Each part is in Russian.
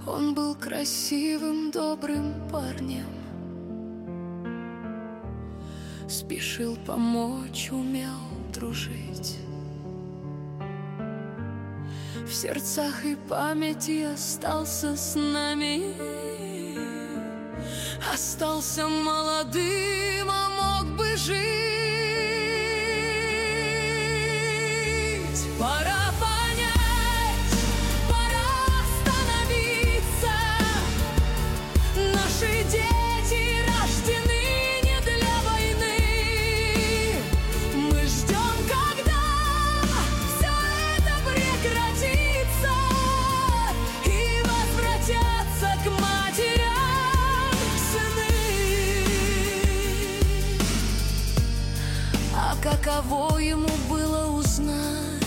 Он был красивым, добрым парнем, спешил помочь, умел дружить. В сердцах и памяти остался с нами, остался молодым, а мог бы жить. Пора понять, пора остановиться. Наши дети рождены не для войны. Мы ждем, когда все это прекратится и возвратятся к матерям сыны. А каково ему было узнать,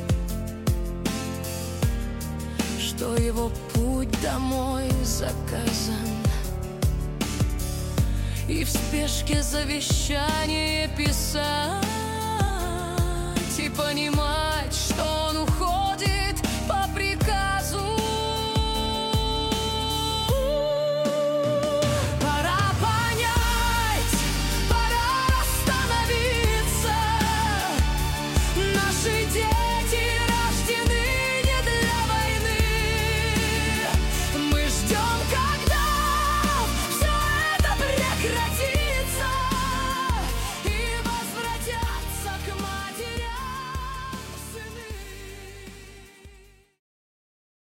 что его путь домой заказан, и в спешке завещание писать, и понимать,